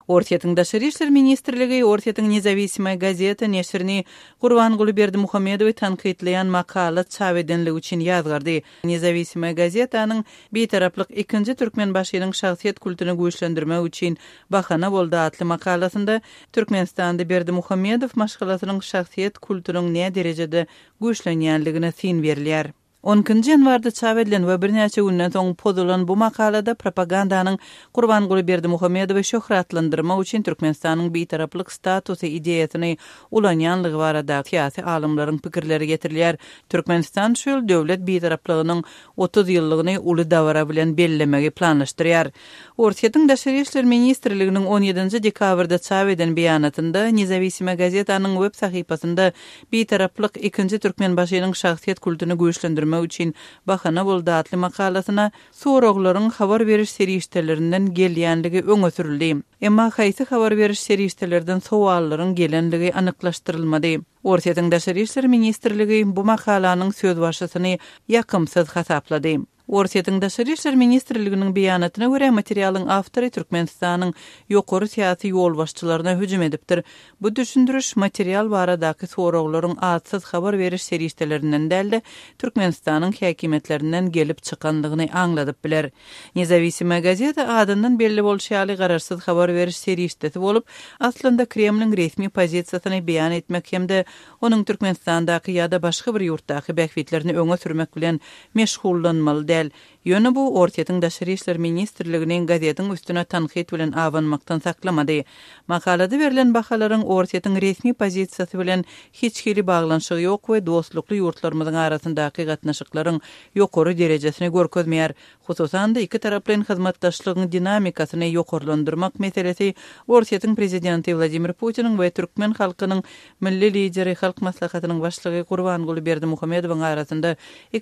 Ortiýatyň Daşary işler ministrligi Ortiýatyň Nezawismay gazeta neşrini Gurbanguly Berdimuhammedowy tanqidleýän makala çap edenligi üçin ýazgardy. Nezawismay gazetanyň betaraplyk ikinji türkmen başynyň şahsiýet kulturyny güýçlendirmek üçin bahana boldy atly makalasynda Türkmenistanda Berdimuhammedow maşgalatynyň şahsiýet kulturynyň näme derejede güýçlenýänligine sin berilýär. 10 ýanwarda çap edilen we birnäçe günden soň pozulan bu makalada propagandanyň Gurbanguly Berdimuhammedowy şöhratlandyrmak üçin Türkmenistanyň betaraplyk statusy ideýasyny ulanýanlygy barada syýasy alymlaryň pikirleri getirilýär. Türkmenistan şol döwlet betaraplygynyň 30 ýyllygyny uly dawra bilen bellemegi planlaşdyrýar. Ortiýatyň Daşary işler ministrliginiň 17 dekabrda çap eden beýanatynda Nezawismay gazetanyň web sahypasynda betaraplyk ikinji türkmen başynyň şahsiýet kulturyny güýçlendirmek üçin bahana boldy atly makalasyna soraglaryň habar beriş serişdelerinden gelýänligi öňe sürildi. Emma haýsy habar beriş serişdelerden sowallaryň gelenligi anyklaşdyrylmady. Ortiýatyň Daşary işler ministrligi bu makalanyň söz başysyny ýakymsyz hasaplady. Ortiýatyň Daşary işler ministrliginiň beýanatyna görä materialyň awtory Türkmenistanyň ýokary syýasy ýolbaşçylaryna hüjüm edipdir. Bu düşündiriş material baradaky soraglaryň atsyz habar beriş serişdelerinden däldi Türkmenistanyň häkimetlerinden gelip çykandygyny aňladyp biler. Nezawismay gazeta adyndan belli bolşaly gararsyz habar beriş serişdesi bolup, aslynda Kremliň resmi pozisiýasyny beýan etmek hemde onuň Türkmenistandaky ýa-da başga bir ýurtdaky bähwitlerini öňe sürmek bilen meşgullanmaly. Ýöne bu Ortiýatyň Daşary işler ministrliginiň gazetiň üstüne tanqid bilen awanmakdan saklamady. Makalada berilen bahalaryň Ortiýatyň resmi pozisiýasy bilen hiç kili baglanşygy ýok we dostlukly ýurtlarymyzyň arasyndaky gatnaşyklaryň ýokary derejesini görkezmeýär. Hususan da iki taraplyň hyzmatdaşlygyň dinamikasyny ýokarlandyrmak meselesi Ortiýatyň prezidenti Vladimir Putiniň we türkmen halkynyň milli lideri Halk Maslahatynyň başlygy Gurbanguly Berdimuhammedowyň arasynda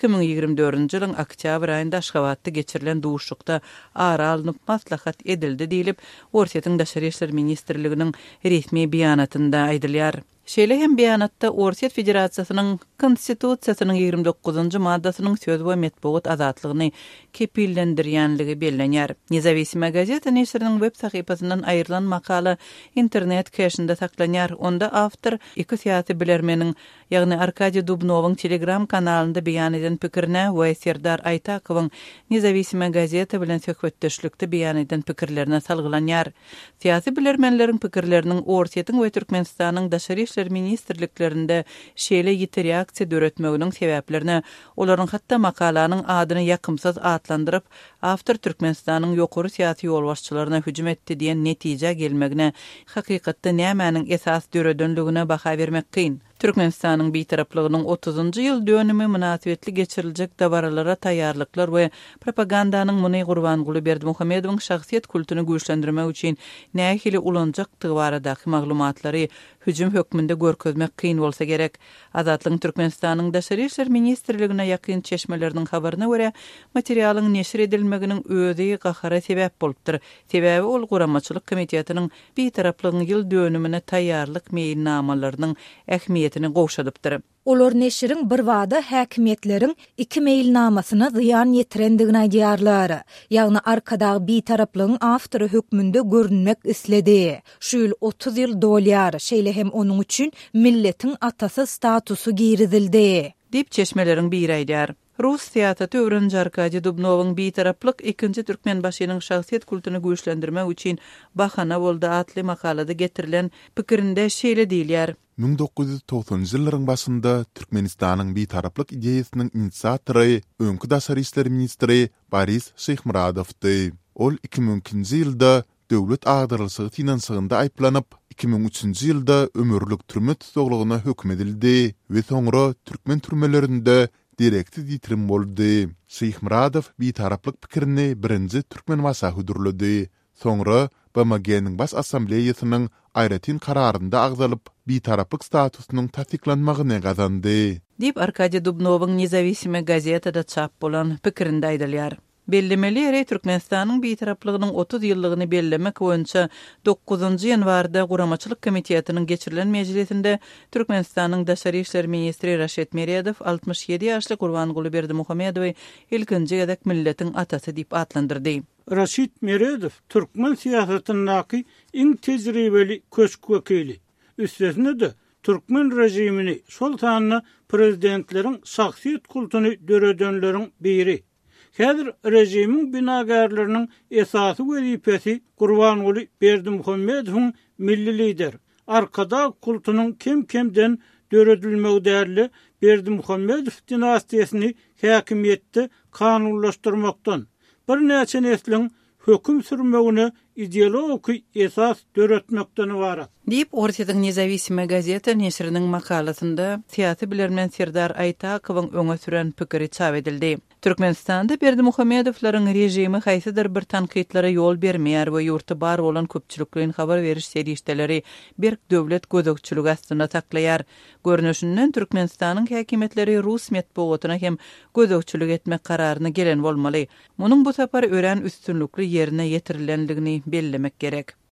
2024-nji ýylyň oktyabr aýynda Aşgabatda geçirilen duşukda ara alınıp maslahat edildi diýilip Ortiýatyň Daşary işler ministrliginiň resmi beýanatynda aýdylýar. Şeýle hem beýanatda Ortiýat Federasiýasynyň konstitusiýasynyň 29-njy maddasynyň söz we metbuat azatlygyny kepillendirýänligi bellenýär. Nezawismay gazeta neşriniň web sahypasyndan aýrylan makala internet cache-inde saklanýar. Onda awtor iki syýasy bilermeniň, ýagny Arkadiy Dubnowyň Telegram kanalynda beýan eden pikirine we Serdar Aytakowyň Nezawismay gazeta bilen söhbetdeşlikde beýan eden pikirlerine salgylanýar. Syýasy bilermenleriň pikirleriniň Ortiýatyň we Türkmenistanyň Daşary işler ministrliklerinde şeýle ýiti reaksiýa döretmeginiň sebäplerini, olaryň hatda makalanyň adyny ýakymsyz atlandyryp, awtor Türkmenistanyň ýokary syýasy ýolbaşçylaryna hüjüm etdi diýen netije gelmegine, hakykatda nämäniň esas döredenligine baha bermek kyn. Türkmenistanyň beýtaraplygynyň 30-njy ýyl dönümi münasibetli geçirilejek dabaralara taýýarlyklar we propagandanyň muny Gurbanguly Berdimuhammedowyň şahsiýet kulturyny güýçlendirmek üçin nähili ulanjakdygy baradaky maglumatlary hüjüm hökmünde görkezmek kyn bolsa gerek. Azatlyň Türkmenistanyň Daşary işler ministrligine ýakyn çeşmeleriniň habaryna görä materialyň neşir edilmeginiň özi gahara sebäp bolupdyr. Sebäbi ol Guramaçylyk komitetynyň beýtaraplygyň ýyl dönümine taýýarlyk meýilnamalarynyň ähmiýetini gowşadypdyr. Olar neşiriň bir wada häkimetleriň iki meýilnamasyna zyýan ýetirendigini aýdýarlar. Ýagny arkadaky beýtaraplygyň awtory hökmünde görünmek isledi. Şu ýyl 30 ýyl dolýar. Şeýle hem onuň üçin milletiň atasy statusu girizildi. Dip çeşmeleriň biri aýdýar. Rus syýasaty öwrenji Arkadiy Dubnowyň beýtaraplyk ikinji türkmen başynyň şahsiýet kulturyny güýçlendirmek üçin bahana boldy atly makalada getirilen pikirinde şeýle diýilýär. 1990-njy ýyllaryň başynda Türkmenistanyň beýtaraplyk ideýasynyň inisiatory öňkü Daşary işler ministri Boris Şeýhmuradowdy. Ol 2002-nji ýylda döwlet agdarlyşygy finansiýasynda aýplanyp 2003-nji ýylda ömürlük türme tutuglygyna hökm edildi we soňra türkmen türmelerinde direkti ýitirim boldy. Şeýhmuradow beýtaraplyk pikirini birinji türkmen wasa hudurlady. Soňra BMG-niň bas assambleýasynyň aýratyn kararynda agzalyp beýtaraplyk statusynyň tasdiklanmagyny gazandy. Dip Arkadiy Dubnowyň Nezawismay gazetada çap bolan pikirinde aýdylýar. Bellemeli ýere Türkmenistanyň beýtaraplygynyň 30 ýyllygyny bellemek boýunça 9-njy ýanwarda Guramaçylyk komitetynyň geçirilen mejlisinde Türkmenistanyň Daşary işler ministri Raşet Meryadow 67 ýaşly Gurbanguly Berdimuhammedowy ilkinji ýadak milletiň atasy diýip atlandyrdy. Raşit Meryadow Türkmen siýasatyndaky iň tejribeli köşk wekili. Üstesine de Türkmen rejimini şol sanly prezidentleriň şahsiýet kultuny döredenleriň biri. Häzir rejimin binagarlarynyň esasy wezipesi Gurbanguly Berdimuhammedowyň milli lider. Arkada kultunyň kim-kimden döredilmegi därli Berdimuhammedow dinastiýasyny häkimiýetde kanunlaşdyrmakdan bir näçe neslin höküm sürmegine ideologik esas döretmekden ibaret. Diýip Ortiýadyň Nezawisime gazeta neşriniň makalatynda siýasy bilermen Serdar Aytakowyň öňe süren pikiri çap edildi. Türkmenistanda Berdimuhammedowlaryň rejimi haýsydyr bir tanqidlere ýol bermeýär we ýurty bar bolan köpçülikliň habar beriş serişdeleri bir döwlet gözükçüligi astyna taklaýar. Görnüşinden Türkmenistanyň häkimetleri Rus medeniýetine hem gözükçülik etmek kararyna gelen bolmaly. Munyň bu sapar ören üstünlükli ýerine ýetirilendigini bellemek gerek.